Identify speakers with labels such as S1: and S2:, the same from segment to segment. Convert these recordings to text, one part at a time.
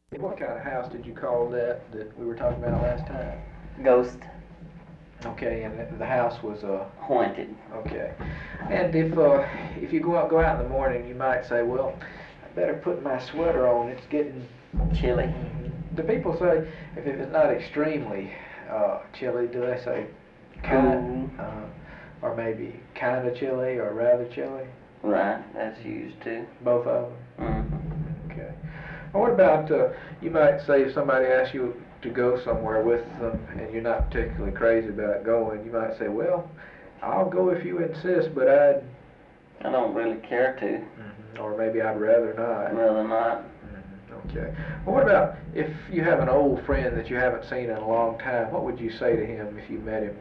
S1: What kind of house did you call that we were talking about last time?
S2: Ghost.
S1: Okay, and the house was
S2: Haunted.
S1: okay. And if you go out in the morning, you might say, well, I better put my sweater on. It's getting
S2: Chilly.
S1: Do people say if it's not extremely chilly? Do they say kind,
S2: Cool.
S1: or maybe kind of chilly or rather chilly?
S2: Right, that's used too.
S1: Both of them.
S2: Mm-hmm.
S1: Okay. Well, what about you might say if somebody asks you to go somewhere with them and you're not particularly crazy about going, you might say, well, I'll go if you insist, but
S2: I don't really care to.
S1: or maybe I'd rather not.
S2: Rather not.
S1: Okay. Well, what about if you have an old friend that you haven't seen in a long time? What would you say to him if you met him?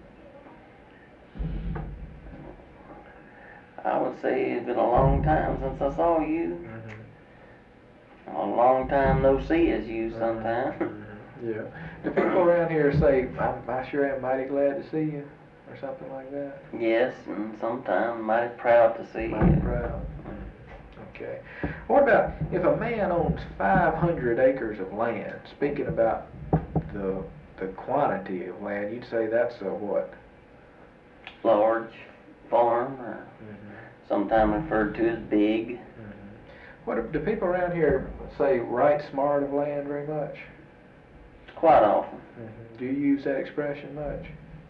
S2: I would say it's been a long time since I saw you. A long time no see as you sometime.
S1: Yeah. Do people around here say, I sure am mighty glad to see you, or something like that?
S2: Yes, and sometimes mighty proud to see
S1: Mighty
S2: you.
S1: proud. Okay. What about if a man owns 500 acres of land? Speaking about the quantity of land, you'd say that's a what?
S2: Large farm, or sometimes referred to as big.
S1: What do people around here say? Right smart of land very much?
S2: Quite often.
S1: Do you use that expression much?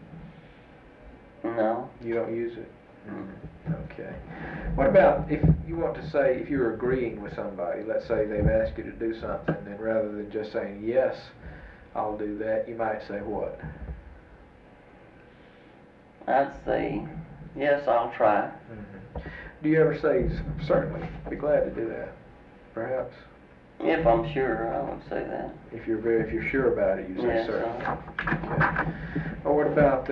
S2: No.
S1: You don't use it?
S2: Mm.
S1: Okay. What about if you want to say, if you're agreeing with somebody, let's say they've asked you to do something, and rather than just saying, yes, I'll do that, you might say what?
S2: I'd say, yes, I'll try.
S1: Do you ever say, certainly, be glad to do that, perhaps?
S2: If I'm sure, I would say that.
S1: If you're sure about it, you say
S2: Yes,
S1: certainly. Okay. Or what about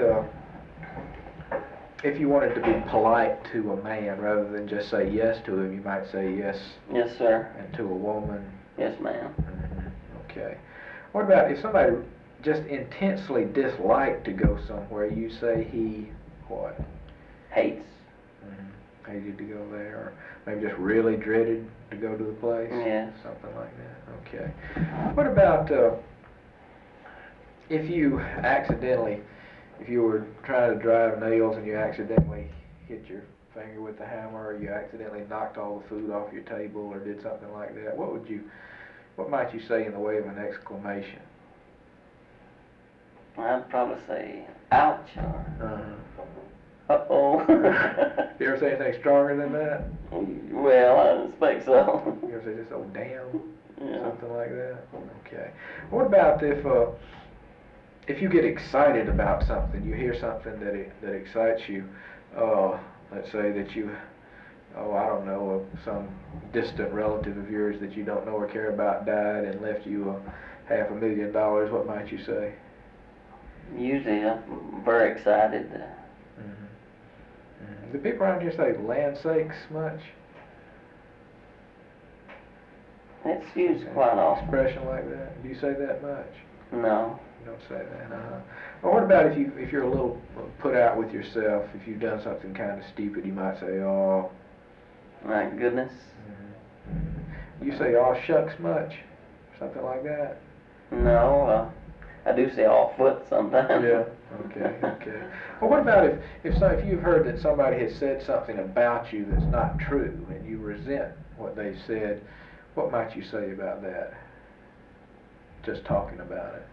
S1: if you wanted to be polite to a man rather than just say yes to him, you might say yes.
S2: Yes, sir.
S1: And to a woman.
S2: Yes, ma'am.
S1: Okay. What about if somebody just intensely disliked to go somewhere, you say he what?
S2: Hates.
S1: Hated to go there, or maybe just really dreaded to go to the place?
S2: Yes.
S1: Something like that. Okay. What about if you accidentally, if you were trying to drive nails and you accidentally hit your finger with the hammer, or you accidentally knocked all the food off your table, or did something like that, what might you say in the way of an exclamation?
S2: I'd probably say, ouch, or uh-oh.
S1: You ever say anything stronger than that?
S2: Well, I suspect so.
S1: You ever say just, oh, damn?
S2: Yeah.
S1: Something like that? Okay. What about if you get excited about something, you hear something that excites you, let's say that you, I don't know, some distant relative of yours that you don't know or care about died and left you $500,000, what might you say?
S2: Usually I'm very excited.
S1: Do people around here say land sakes much?
S2: It's used quite often.
S1: Expression like that? Do you say that much?
S2: No.
S1: You don't say that, Well, what about if you're a little put out with yourself, if you've done something kind of stupid, you might say, oh.
S2: My goodness.
S1: You say, oh, shucks much? Something like that?
S2: No, I do say off foot sometimes.
S1: Yeah. Okay. Well, what about if you've heard that somebody has said something about you that's not true, and you resent what they said, what might you say about that? Just talking about it.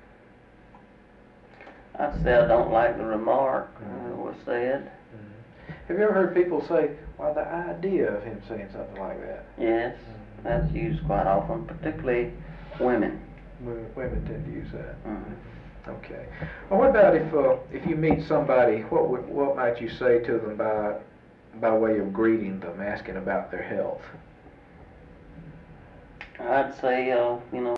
S2: I'd say I don't like the remark that was said.
S1: Have you ever heard people say, well, the idea of him saying something like that?
S2: Yes, that's used quite often, particularly women.
S1: Women tend to use that. Okay. Well, what about if you meet somebody, what might you say to them by way of greeting them, asking about their health?
S2: I'd say,